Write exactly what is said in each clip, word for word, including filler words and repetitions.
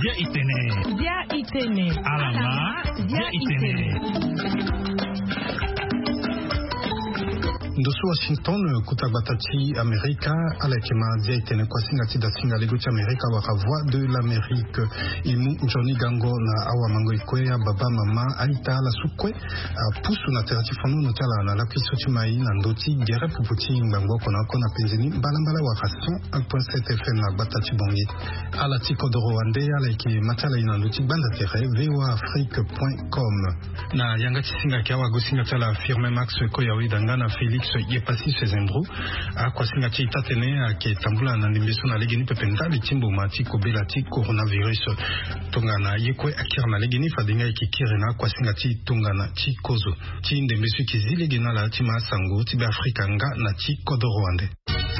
dia itene. Dia itene. Alama dia itene. Ndosu Washington kutabatachi Amerika alekema dia itene kwa singa tida singa leguchi Amerika waka voix de l'Amérique imu Johnny Gango na awa mango ikwea baba mama aita la sukwe pusu na teratifano notala na la kwisoti mai na ndoti gere puputi mbango kona kona penzini balambala waka cent un point sept F M na batachi bongi ala tiko do Rwanda aleke matala ina ndoti banda tere voa afrique point com na yanga tisinga kiawa gosinga tala firme Max Koyawi dangana Felix yepasi sezembro akwa singa chita tene ake tambula na ndimbiso na legeni pependa litimbo mati kobela ti coronavirus tongana yekwe akira na legeni fadinga ikikire na kwa singa ti tongana ti kozo ti ndimbiso kizile gena la ti masango ti be Afrika nga na ti kodo Rwanda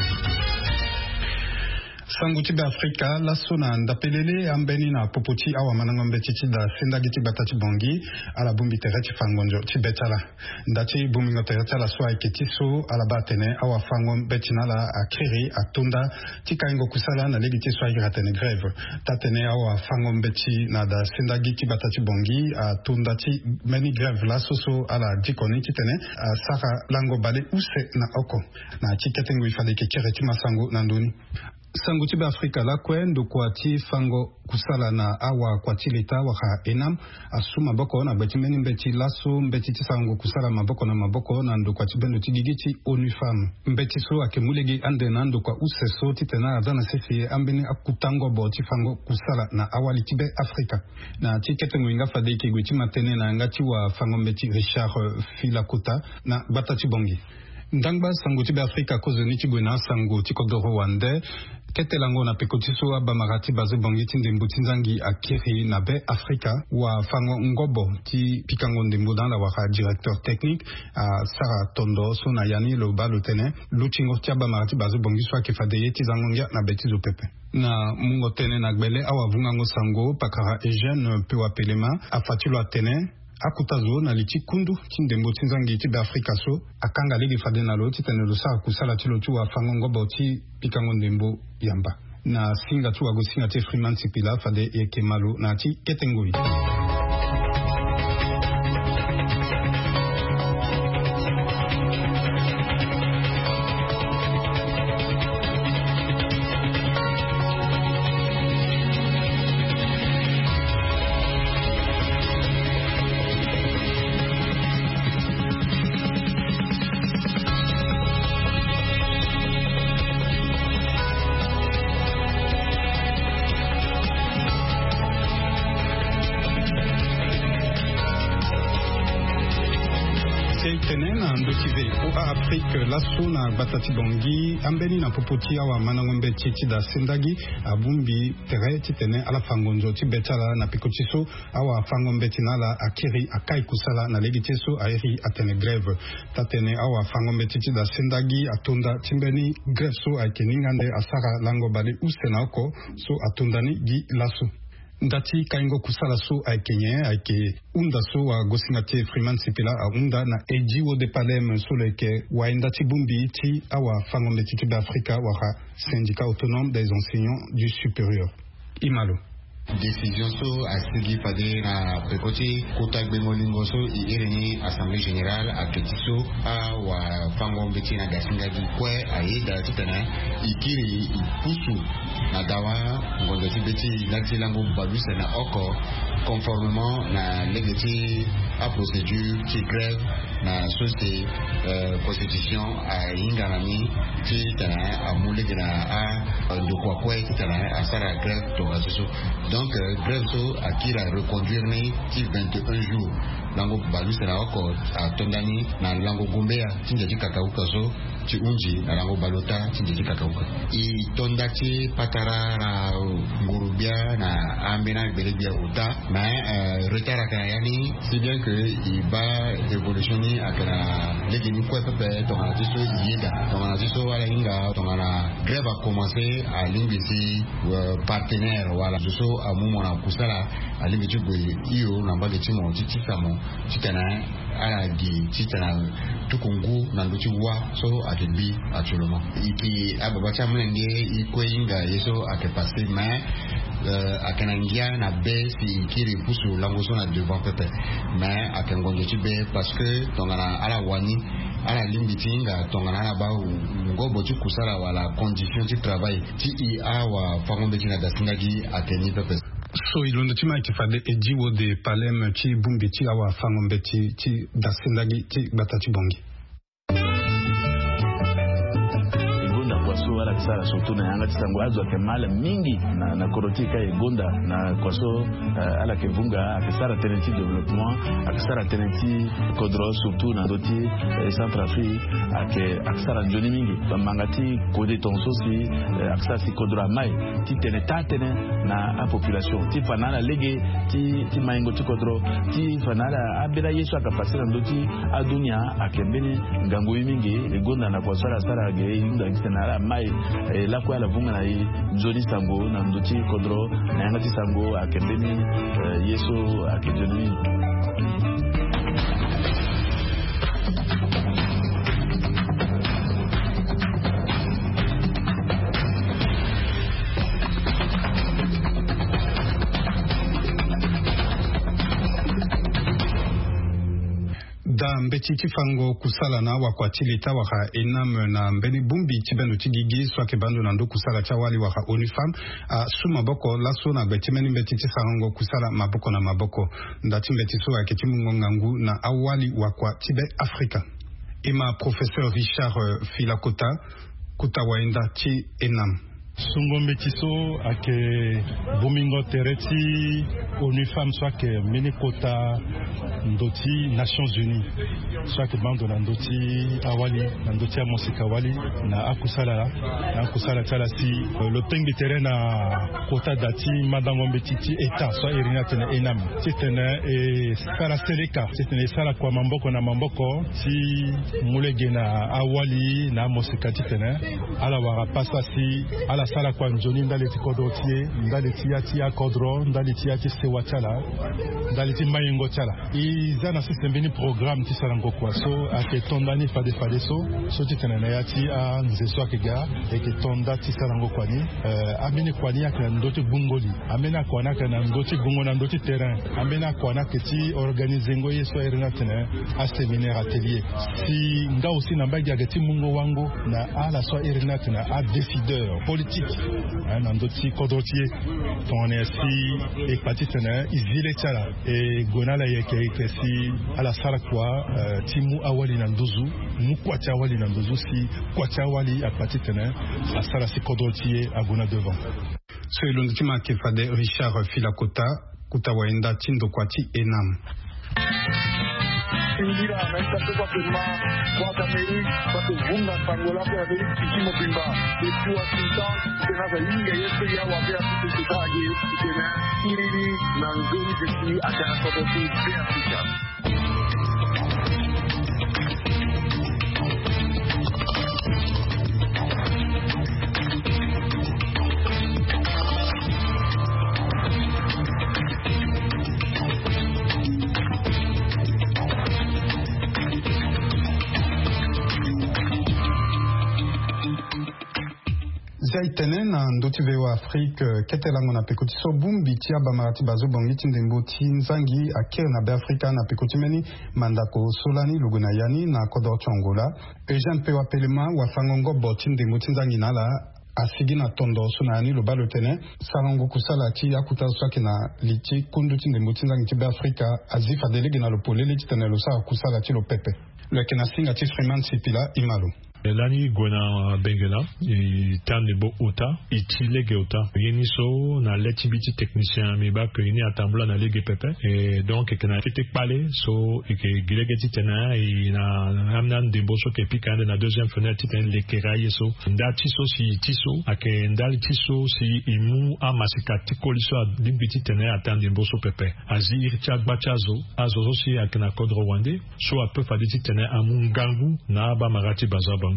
sangu tibe Afrika la sona ndapelele ambeni na popoti awa manangombe titi da senda giti batati bongi ala bumbi tereti fangonjo tibetala ndati bumingo tereti la soa iketiso ala batene awa fangombe tinala akiri atunda tika ingo kusala na legiti soa iratene greve tatene awa fangombe ti na da senda giti batati bongi atunda ti meni greve la soso ala dikoni titene saka lango bale use na oko na tiketengu ifade kekere ti masango na nduni sangu tibe Afrika la kwendo kwa ti fango kusala na awa kwa ti leta waka enam asuma boko na beti meni mbeti laso mbeti ti sangu kusala maboko na maboko na ndo kwa ti bendo ti gigiti onu fam mbeti so akemulegi ande na ndo kwa useso titena adana sefi ambeni akutango bo ti fango kusala na awali tibe Afrika na ti ketengu inga fade ikigwe ti matene na ngati wa fango mbeti Richard Filakota na batati bongi ndangba sangu tibe Afrika kozo ni tibwena sangu tikodo Rwanda ketelango na pekotiso aba marati baze bongi tinde mbutinzangi akiri na be Afrika wa fango ngobo ti pikango ndembo dans la waka directeur technique a Sara Tondo sona yani lo balotene luchingo tiaba marati baze bongi swa ke fadeye tizangongia na betizo pepe na mungo tene na gbele awa vungango sango pakara Eugène pewa pelema afatilo atene akutazo na liti kundu tindembo tinzangi ti be Afrika so akanga legi fade na lo titene lo sa kusala ti lo tu wa fango ngobo ti pikango ndembo yamba na singa tu ago singa te Freeman Sipila fade eke malo na ti ketengoi Afrique laso na batati bongi ambeni na popoti awa manangombe titi da sendagi abumbi tere titene ala fangonjo tibetala na pikotiso awa fangombe tinala akiri akai kusala na legitiso airi atene greve tatene awa fangombe titi da sendagi atunda timbeni greve so aikeningande asara lango bali usena oko so atundani gi laso ndati kaingo kusala so aikenye aike unda so wa gosingate Freeman Sipila a unda na ejiwo de Palem so leke wa ndati bumbi ti awa fangombe titi d'Africa wa syndicat autonome des enseignants du supérieur imalo décision so asigi fade na pekoti kutagbe molingo so ireni assemblée générale a petiso a wa fango mbeti na gasinga di kwe aida titana ikiri ipusu na dawa ngondo tibeti lati lango baluse na oko conformément na legati a procédure qui grève na société euh, constitution a ingarami titana a mulegina a ndokwa kwe titana a sara grève to asoso. Donc, euh, grève so akira reconduire ni ti vingt et un jours. Lango balu sera oko a tondani na lango gombea tinja kakauka so ti unji na lango balota tinja kakauka. I tondati patara na ngurubia na ambena belebia uta mais euh, retard akayani si bien que il va évolutionner akana legini kwa pepe tongana tiso yida tongana tiso wala inga tongana grève a commencé à lingisi euh, partenaire wala so amumo na kusala alimbitu bwe iyo namba de timo titamo titana ala di titana tukungu na luchi wa so rugby actuellement. Iki ababacha mlenge ikoinga yeso akepase mais akanangia na be si kiri pusu langoso na devant pepe mais akangonjo tibe parce que tongana ala wani ala limbitinga tongana na ba ngobo tu kusala wala condition de travail ti i awa fangombe tina dasingagi ateni pepe. So ilondo tima ikifade ejiwo de palem chi bumbi chi awa fangombe chi chi dasingagi chi batati bongi. Kwaso wala kisara surtout na yanga tisango azo kemala mingi na na korotika egonda na kwaso uh, ala kevunga akisara tenenti développement akisara tenenti kodro surtout na doti eh, Centrafrique ake akisara njoni mingi bamangati kode tonso si eh, akisara si kodro mai ti teneta tene na a population ti fanala lege ti ti maingo ti kodro ti fanala abira yesu akapasira ndoti adunia akembeni ngango mingi egonda na kwasara sara ge inda kitana mai la kwa la vunga na i joni sango na ndoti kodro na yangati sango akembeni yeso akejoni. Da mbeti chifango kusala na wakwa chilita waka enam na mbeni bumbi chibendo chigigi swake bando na ndo kusala chawali waka onifam uh, su maboko laso na beti meni mbeti chisango kusala maboko na maboko ndati mbeti suwa ketimungo ngangu na awali wakwa chibe Afrika. Ima professeur Richard uh, Filakota kuta waenda chi enam. Sungo mbetiso ake bomingo tereti onu femme soit que minikota ndoti Nations Unies soit que bando na ndoti awali na ndoti amosika awali na akusala na akusala talasi le tengi terrain na kota dati madango mbetiti eta soit irina tena enam tena e sala seleka tena sala kwa mamboko na mamboko si mulege na awali na amosika tena ala warapasa si ala sala kwa njoni ndale ti kodrotie ndale ti ati akodro ndale ti ati sewachala ndale ti mayengo chala iza na system bini program ti sarango kwa so ake tondani fade fade so so ti tena na yati a nzeso akega eke tonda ti sarango kwa ni uh, amene kwa ni ake ndoti bungoli amena kwa na kana ndoti bungo na ndoti terrain amena kwa na keti organizengo yeso erina tena a séminaire atelier si nga aussi na mbagi agati mungo wango na ala so erina tena a décideur politique na ndoti kodrotie ton si hepatite na izile chala e gonala yeke kesi ala sala kwa uh, timu awali na nduzu mu kwa awali na nduzu si kwa awali hepatite na asala si kodrotie agona devant. So ilondo tima kefade Richard Filakota kuta waenda tindo kwa ti enam. Indira na esta kwa firma kwa kameri kwa kuvunga pangola kwa vile kichimo pimba ikiwa sinta tena za inga yesu ya wapea tutitaje tena iridi na nzuri ziki atana kwa bosi pia picha. Zaitene na ndoti vewa Afrique ketelango na pekoti so bumbi tia bamarati bazo bongi tindembo tinzangi akere na be Afrika na pekoti meni mandako solani luguna yani na kodor chongola Eugène Pewa Pelema wa fangongo bo tindembo tinzangi nala asigi na tondo sunani lo balotene sarango kusala ti akuta swaki na lichi kundu tindembo tinzangi ti be Afrika azifa delege na lo polele titene lo sa kusala ti lo pepe le kena singa ti Freeman Sipila imalo. Lani gona bengela i tande bo ota i tilege ota yeni so na letibiti technicien mi ba que ni atambla na lege pepe et donc que na fite pale so et que gilege titena i na amnan de boso ke pikande na deuxième fenêtre titen le keraye so nda tiso si tiso ake ndal tiso si imu amasika tikoliso dimbiti tena atande boso pepe azir chagba chazo azo so si ake na kodro wande so a peu faditi tena amungangu na ba marati bazaba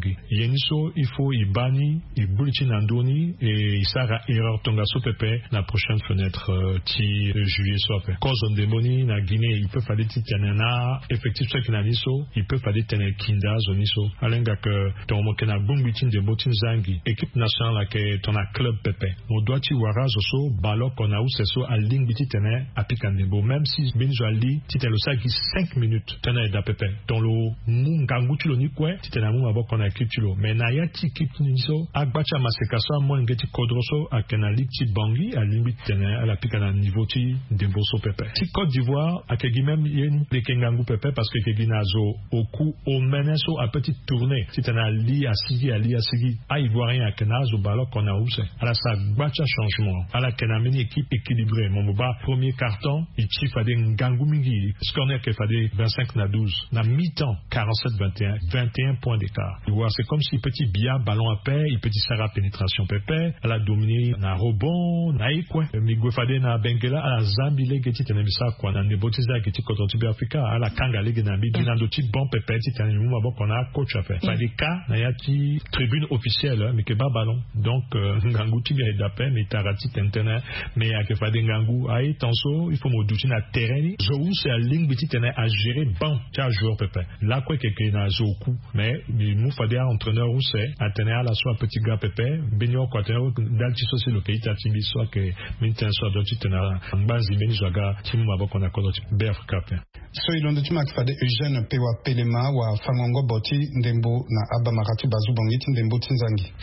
bongi yeniso il faut ibani ibuliti nandoni et isara erreur tonga so pepe la prochaine fenêtre euh, ti juillet so pepe cause on demoni na Guinée il peut fallait ti tenena effectif so kina niso il peut fallait tener kinda zoniso alenga que ton mokena bumbiti de botin zangi équipe nationale la que ton a club pepe no doit ti wara so balo kona ou seso a ligne biti tener apikandebo même si benzo ali ti telo sa cinq minutes tener da pepe ton lo mungangu ti lo ni kwe ti tener mu abo kona équipe ti lo mais na ya ti équipe niso agbacha masekaso mo ngeti kodroso a kenali ti bangi a ligne biti tener à la pikana niveau ti demboso pepe ti Côte d'Ivoire a kegi même yen de kengangu pepe parce que kegi nazo oku o meneso a petite tournée ti tener li a sigi a li a sigi a ivoirien a kenazo balo kona use ala sa gbacha changement ala kenameni équipe équilibrée mon boba premier carton il chi fade ngangu mingi scorner ke fade vingt-cinq na douze na mi-temps quarante-sept vingt et un vingt et un points d'écart tu vois c'est comme si petit bia ballon à paix il petit sara pénétration pepe ala dominer na rebond na ikwe mi go fade na bengela ala zambile geti tenemisa kwa na nebotiza geti kototibe afrika ala kanga lege na bi binando ti bon pepe ti tenu mo bo kona coach a fait fade ka na ya ti tribune officielle mais que ba ballon donc ngangu ti ga d'appel mais tarati tentena mais à que fade ngangu ai tanso il faut moduti na terrain zo ou c'est la ligne petit tena à gérer bon ta joueur pepe là quoi que que na zo coup mais mu fade entraîneur ou c'est à tenir à la soit petit gars pepe benyo quoi tenir dal ti so c'est le pays ta timbi soit que minten soit do ti tena mbazi beni joga ti mu maboko na ko ti B F K so ilondo ti mak fade Eugène Pewa Pelema wa fangongo boti ndembo na aba makati bazu bongi ti ndembo tinzangi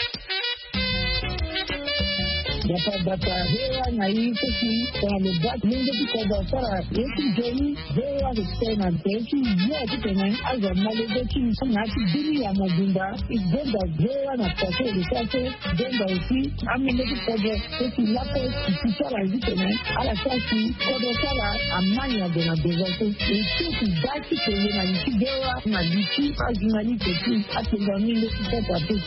Data data hewa na hii kesi kwa lobak mungo piko dasara yeki jeni hewa kutena teki ya kitene aza malego chini na ati dini ya mabunda igenda hewa na kase lisase genda usi amile kikodo kesi lako kisara kitene ala kasi kodo sala amanya de na bezato iti dati kwenye na lisi hewa na lisi ajimali kesi atenda mile kikodo pati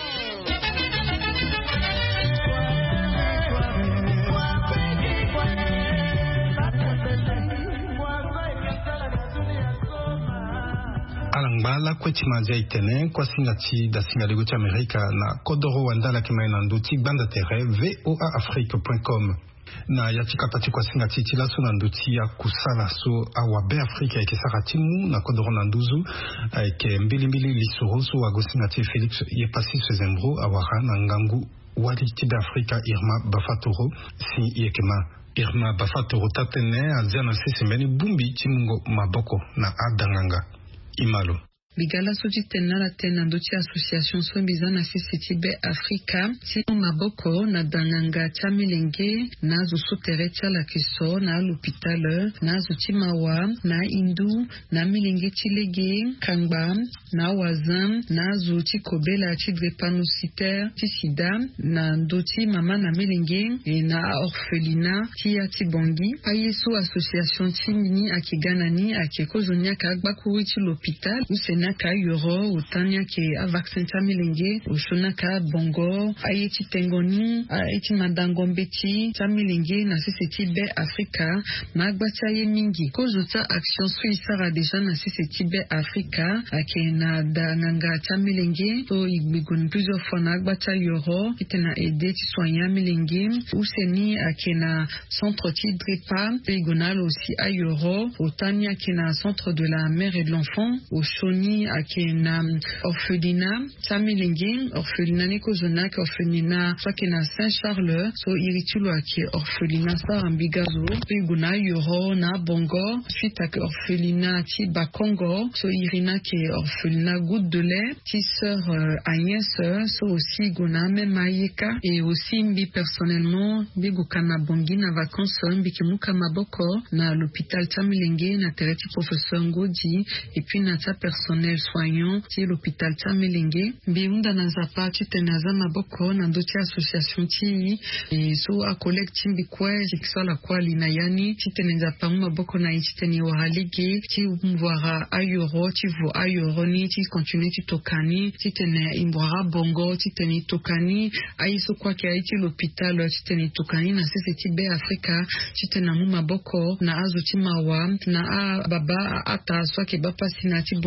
alangba kweti manzia itene kwa singati da singalego ti Amerika na kodoro wandala kima inando ti banda terre voa afrique point com na yatika pati kwa singati ti laso na ndoti ya kusala so awa be Afrika eke saratimu na kodoro na nduzu eke mbili mbili lisoro so wago singati Felix ye pasi se zembro awara na ngangu wali ti da Afrika Irma Bafatoro si yekema Irma Bafatoro tatene azia sisi mbeni bumbi ti mungo maboko na adanganga imalo Bigala soji tenala tena ndoti association sombiza na sisiti be Afrika si maboko na danganga chamilenge na zo sotere chala kiso na l'hôpital na zo timawa na indu na milenge tilege kangba na wazam na zo tikobela ti drépanocytaire ti sida na ndoti mama na milenge e na orphelina ti ya ti bongi ayeso association ti mini akiganani akekozonia ka agbaku ti l'hôpital naka yoro utania ke a vaccin tamilenge ushunaka bongo ayeti tengoni ayeti madangombeti tamilenge na siseti be Afrika magbata ye mingi kozuta action suisara deja na siseti be Afrika ake na dananga tamilenge to igbigun plusieurs fois na agbata yoro kitena aider ti soignant milenge useni ake na centre ti drepa igonal aussi a yoro utania ke na centre de la mère et de l'enfant au Shoni ake na orphelinat tamilenge orphelinat neko zonak orphelinat so ake na Saint-Charles so iritulo ake orphelinat sa ambigazo iguna yoro na bongo suite ake orphelinat ti Bakongo so irina ke orphelinat Goutte de lait ti sœur euh, Agnès so aussi iguna même ayeka et aussi mbi personnellement mbi gukana bongi na vacances mbi ke muka maboko na l'hôpital tamilenge na tereti professeur Ngodi et puis na ta personnel soignant ti l'hôpital Tamelenge mbi unda na zapa ti tenaza maboko na ndoti association ti e so a collègue ti mbi kwe xala kwa lina yani ti tenenza pa maboko na ti teni waralege ti mvwara ayoro ti vo ayoro ni ti continue ti tokani ti tene imbwara bongo ti teni tokani aiso kwa ke ti l'hôpital ti teni tokani na sese ti be Afrika ti tena mu maboko na azo ti mawa na a baba ata so ke bapa sina ti bongi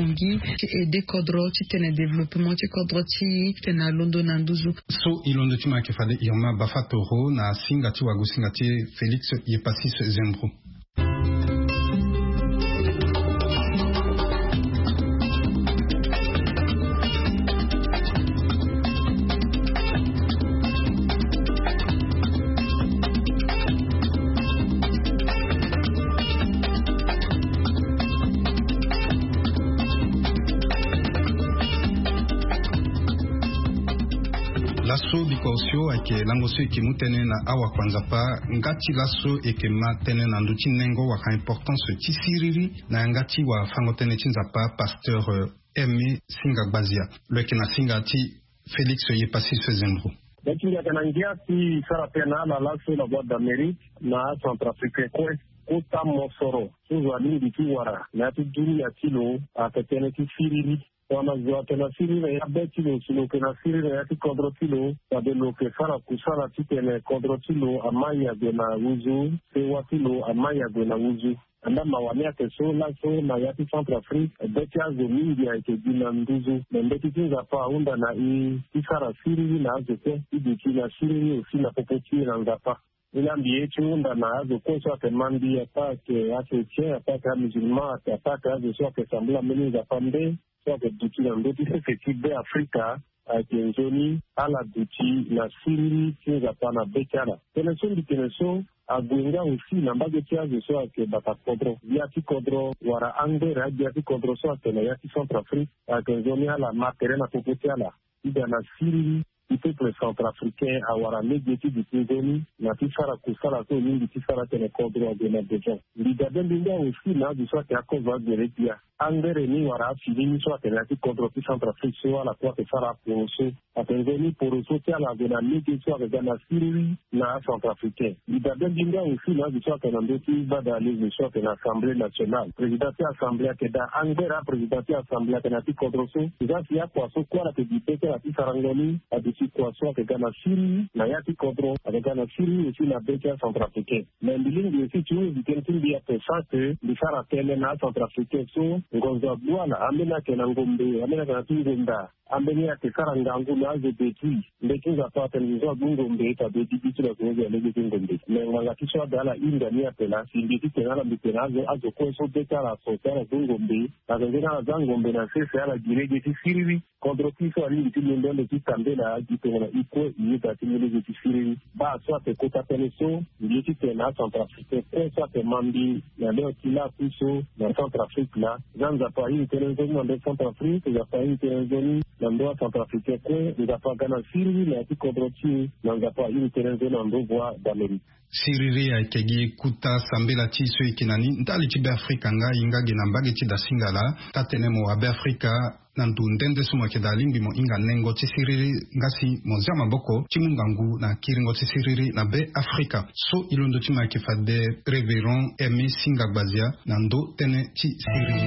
ti ede kodro ti tene développement ti kodro ti tena londo na nduzu so ilondo ti make fade Irma Bafatoro na singa ti wagu singa ti Félix Yepasis Zembro. Lasso bikosio ake langoso eke mutene na awa kwanza pa ngati lasso eke matene na nduti nengo waka importance ti siriri na ngati wa fangotene chinza pa pasteur Aimé Singagbazia leke na singa ti Félix Yepasis Zembro. Lakini akanangia ti sara pena la lasso la boîte d'Amérique na Centrafrique kwe kota mosoro tuzo alingi ki wara na ti duni ya tilo akatene ti siriri wana zote na siri na ya betilo silo kena siri na ya ti kodrotilo wadelo ke sara kusara ti kene kodrotilo amaya gena uzu sewa tilo amaya gena uzu anda mawania ke so la so na ya ti Centrafrique beti azo mingi ya ike gina nduzu na mbeti kinza pa unda na i ti sara siri na azo ke ibiki na siri usi na popoti na nzapa ilambi yetu unda na azo kweso ake mandi atake ake che atake a musulman atake azo so ake sambula meni nzapa mbe so ake duti na ndoti se feti be Afrika ake nzoni ala duti na siri kinza pa na bekara teneso ndi teneso agwenga usi na mbage tiazo so ake bata kodro yati kodro wara angera yati kodro so ake na yati Centrafrique ake nzoni ala matere na popoti ala ida na siri le peuple centrafricain awara negeti di tizoni na tisara kusala to nyingi tisara tene kodro de na deja ligabe linga aussi na du soit ya kova de repia angere ni wara fini so atena ti kodro ti Centrafrique so ala kwa te sara poroso atengeni poroso ti ala de na negeti so aga na siri na centrafricain ligabe linga aussi na du soit na ndoti bada les so na assemblée nationale président ti assemblée ke da angera président ti assemblée ke na ti kodro so za si ya kwa so kwa la te dipete la ti sarangoni situation que Ghana Syrie, na yati kodro, avec Ghana Syrie aussi la béquille centrafricaine. Mais l'île aussi tu veux dire qu'il y a personne que les Sarapelles na centrafricaine sont gonza boala, amena kenangombe, amena kenatungomba, amena kesarangangou na zebeti, mbeki za pa television bungombe, ta beti bitu la konzi ya lege bungombe. Mais wanga kiswa dala inda ni apela, simbiti kenala mbitenazo, azo kweso beta la sotera bungombe, na zengena la zangombe na sese ala girege ti Syrie, kodro kiso alindi ti lindele ti kambela tena iko yita timile de tisiri ba so te kota teleso yiti tena Centrafrique so te mandi na leo kila kuso na Centrafrique la zanza pa hii telezo na de Centrafrique ya pa hii telezo na ndo Centrafrique ko za pa Ghana Syrie na ti kodrochi na za pa hii telezo na ndo voix d'Amérique Siriri ya ikegi kuta sambela ti so ikinani ntali ti be Afrika nga inga gena mbage ti da singala tatene mo abe Afrika nandu ndende sumo ke dalimbi mo inga nengo ti siriri ngasi mo zama boko ti mungangu na kiringo ti siriri na be Afrika so ilondo ti ma ke fade Révérend Aimé Singagbazia nando tene ti siriri.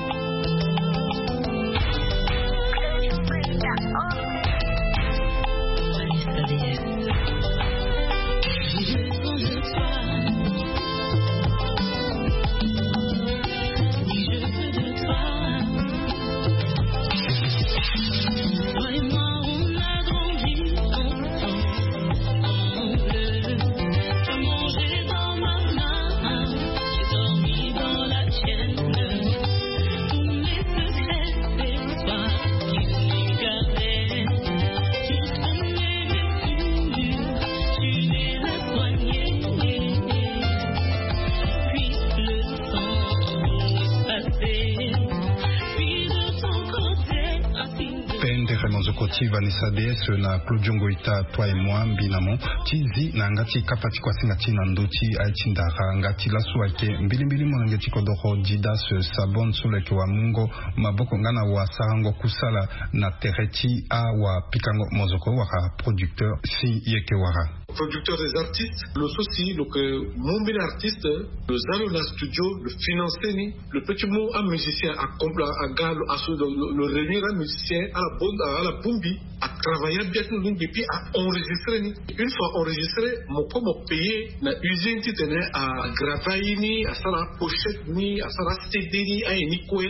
Vanessa D S na Claudio Ita toi et moi binamo tizi na ngati kapati kwa singati na ndoti aichindara ngati la suake mbili mbili mo ngati kodoro didas sabon soleke wa mungo maboko ngana wa sarango kusala na tereti a wa pikango mozoko wa producteur si yeke wara producteur des artistes le souci le que mon bien artiste le zalo la studio le financer ni le petit mot un musicien à complet à gal à le, le réunir un musicien à la bonne à la bombi à travailler bien nous et puis à enregistrer ni une fois enregistré mon comme payer la usine qui tenait à gravailler ni à ça la pochette ni à ça la C D ni à ni quoi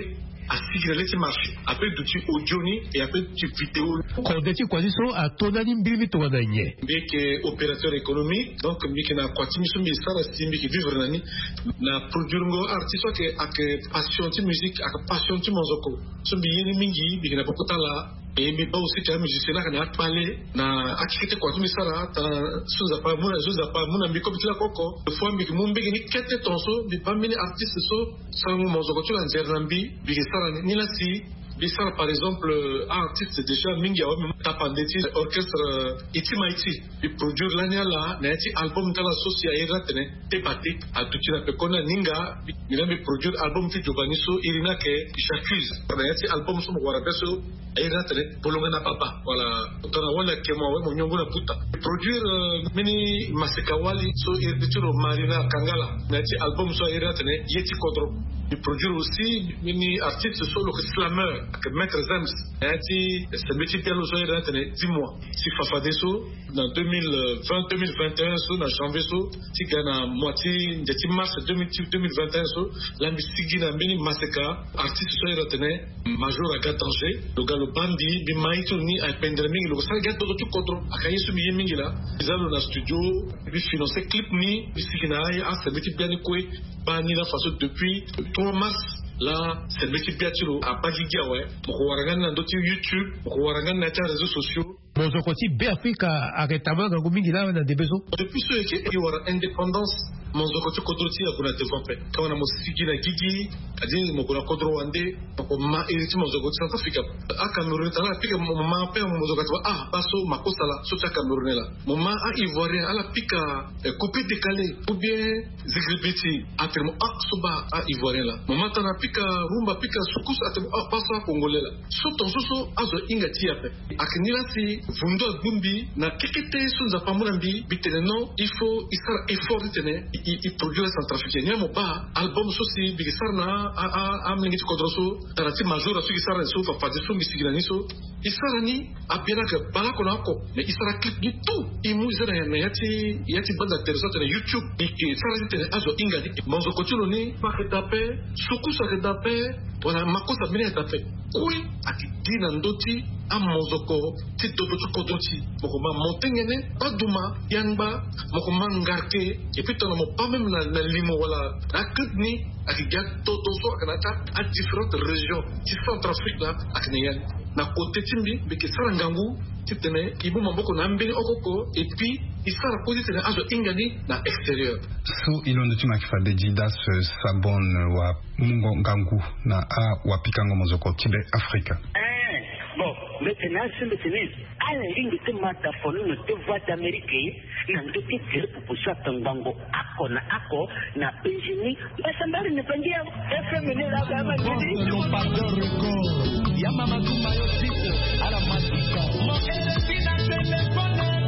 asigilele marché après duti audio ni et après du vidéo kodeti kwaziso atonani mbili to wananye mbike opérateur économique donc mbike na kwatimi so misala mbike vivre nani na produire ngo artiste ke ak passion ti musique ak passion ti mozoko so mbiyeni mingi mbike na pokotala et mais pas aussi que musicien na parler na activité kwa tumisara ta suza pa muna suza pa muna mbiko bitila koko de fois mbiki mumbe ni kete tonso bi pa mini artiste so sangu mozoko tu la nzernambi bi sara ni la si bi sara par exemple artiste déjà mingi ya wami tapandeti orchestre itimaiti bi produire l'année là na ti album tala socia ira tene tepati atutina pe kona ninga bi na bi produire album ti jobani so irina ke j'accuse na ti album so mo wara beso ira tene polongana papa voilà tona wala kemo we mo nyongo na puta produire uh, mini masekawali so irtiro marina kangala na ti album so ira tene yeti kodro il produire aussi mini artiste solo que slammer que maître Zems et ti ce métier de l'oso ira tene dix mois si fafade so dans deux mille vingt deux mille vingt et un so na janvier so ti gana moitié de ti mars deux mille vingt et un so la musique na mini maseka artiste so ira tene major à Gatanger le galo bandi bi maito ni a pendre mingi lo sa gato tu kodro akayi su mi mingi la izalo na studio bi financer clip ni bi sigina a ce métier bien ko ba ni la façon depuis trois mars là ce métier bien tiro a pas dit ouais ko warangana ndo ti YouTube ko warangana na réseaux sociaux mozokoti be Afrika aretama ngangu mingi la na debezo depuis ce qui est wara indépendance mozokoti kodroti ya kuna développer quand na musiki na gigi adi mo kuna kodro wande ko ma iriti mozokoti South Africa a Cameroun tala pika mo ma pe mozokoti ah baso makosala so ta Cameroun la mo ma a Ivoirien ala pika coupé décalé ou bien zigribiti atremo a soba a Ivoirien la mo ma tana pika rumba pika sukus atremo a pasa congolais la so ton so so azo ingati ape akinila si vundo gumbi na kekete sunza pamulambi biteleno il faut il sera effort tene il produit centrafricain nyamo ba album so si bigisarna a a a mlingi kodroso tarati major so gisarna so fa fadi so bisigilani so isarani apira ka bala kona ko mais isara clip du tout imu isara na yati yati banda teresa na YouTube et sara tene azo ingadi monzo kotulo ni pa ketape sukusa ketape wala makosa mine ketape oui akidina ndoti amozoko ti dodo tu kodoti mokoma montengene paduma yanba mokoma ngarte et puis tono mo pas même na limo wala akni akiga toto so akanata à différentes régions ti Centrafrique là akneyan na côté timbi beke sarangangu ti tene ibu mamboko na mbeni okoko et puis isara position azo ingani na extérieur so ilondo tu makifade didas sabon wa mungo ngangu na a wa pikango mozoko tibe Afrika. Bon, maintenant, c'est le tennis. À la ligne de Matafon, nous te voix d'Amérique, nous te tirons pour ça, Tangango, Ako, na Ako, na Péjini, mais ça m'a rien fait dire. F M N la gamme, je pas de record. Yamama Kumayo six, à la Matika. Mon élève, c'est le bon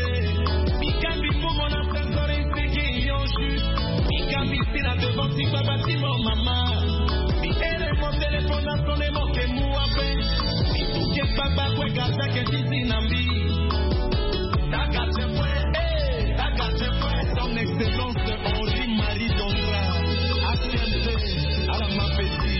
bébé. Mikambi, pour mon ascenseur, c'est qui y ont ju. Mikambi, c'est la devant, si papa, si mon maman. Mi mon téléphone, à son émo, que mou à peine. Baba kwe gaza ke tizi nambi Daga te fwe, eh, daga te fwe Son excellence Henri Marie Dondra H M C, ala ma peti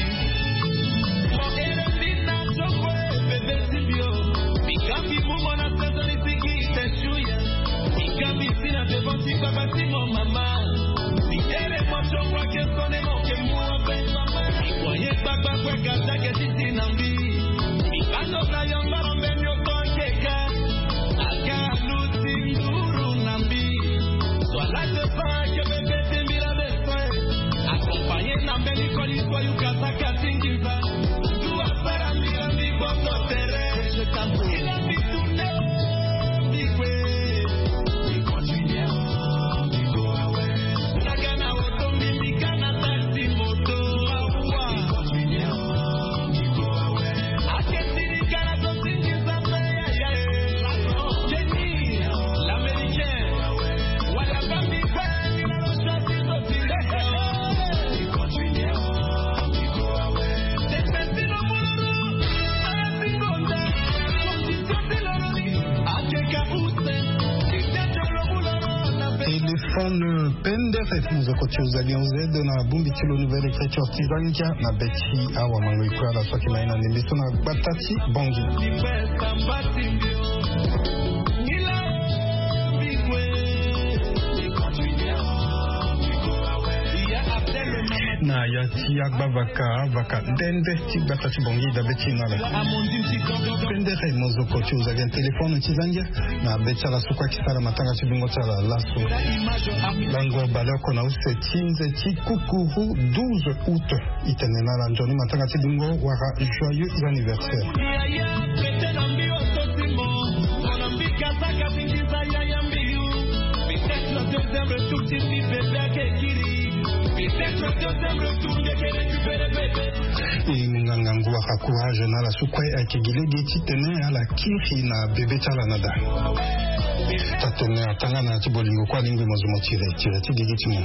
Mo ere dina chokwe, bebe sibio Mikambi mumo na sesoni siki te shuya Mikambi sina devant si baba si mon mama Mi ere mo chokwa ke sone mo ke mwa ben Mi kwaye baba kwe gaza ke tizi nambi Ando na yamba rombenyo konkeka Aka luti nduru nambi Swala te fa ke bebe tembira deswe Akompanye nambe ni koli kwa yukata katingiva Dua para mira mi boto tere Je tampo ila mi tune Mikwe Mi continue Mi go awe Nagana oto mi mikana taxi moto Mi continue Mi go awe Ake John Pendere muzokoti uzalionze de na bumbitilo nouvelle écriture tizangia na beti awa mangoikwa la swaki maina nimbiso na batati bongi. Na yati agba vaka vaka dende ti batati bongi da beti nala. Pendere muzokoti uzalien telefone tizangia na beti ala sukwa kisala matanga tibingo tala laso. Lango baloko na use tinze ti kukuru douze août itenena la njoni matanga tibingo wara joyeux anniversaire. Ingangangu waka courage na la sukwa akigile geti tene ala kiri na bebe chala nada. Tatone atanga na tibolingo kwa lingwe mazumo tire tire tigigi timu.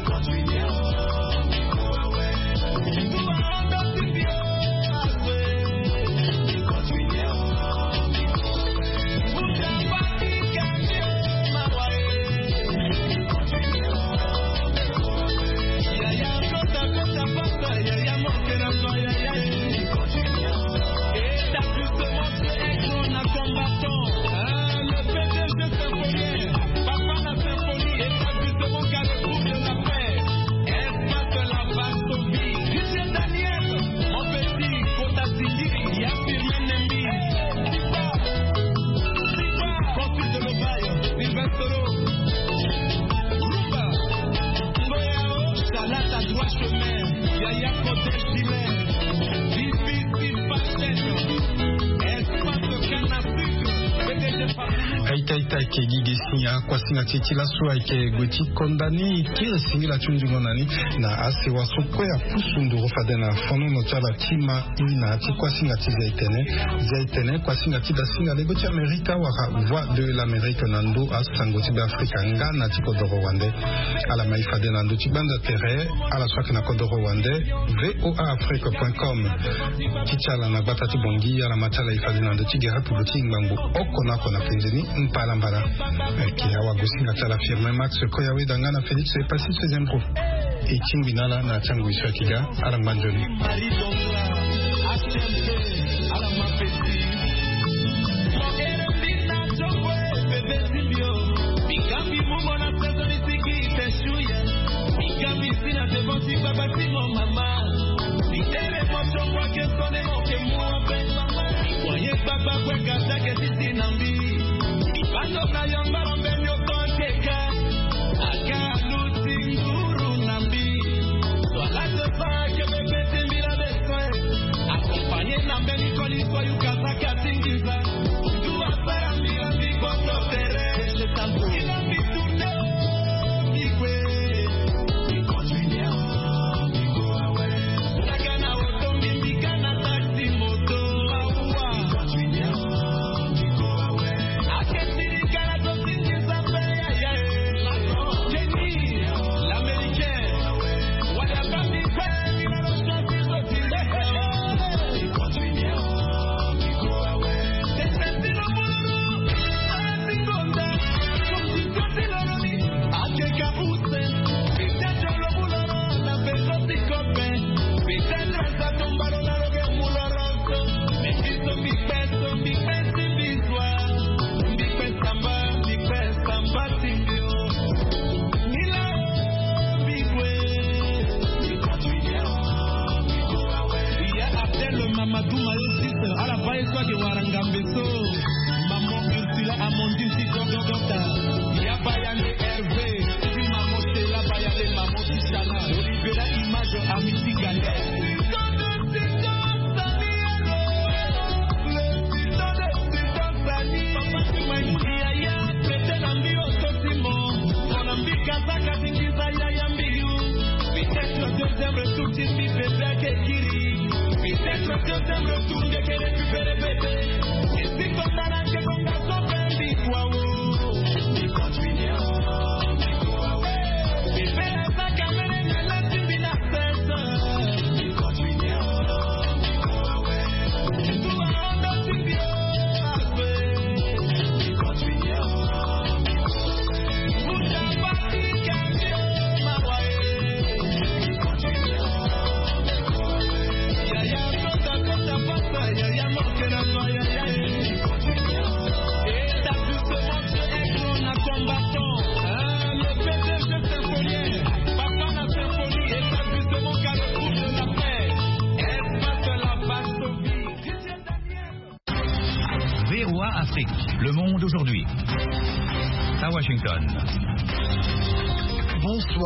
Ke gigi sinya kwa singa titila suwa ke gweti kondani kire singi la chunju monani na ase wa sokwe ya pusundu rofade na fono no chala tima ina ati kwa singa tiza itene za itene kwa singa tida singa le gweti Amerika waka voix de l'Amérique nando a sango tiba Afrika nga na tiko doro wande ala maifade nando tibanda tere ala swaki na kodoro wande voa afrique point com tichala na batati bongi ala machala ifade nando tigera pubuti ngbangu oko nako na penzini mpala mbala qui a wagusinga tala firme Max Koyawe dangana Félix est passé seizième pro et Chingwinala na Changu Iswakiga à la Manjoni. Africa. d'aujourd'hui. À Washington. Bonsoir.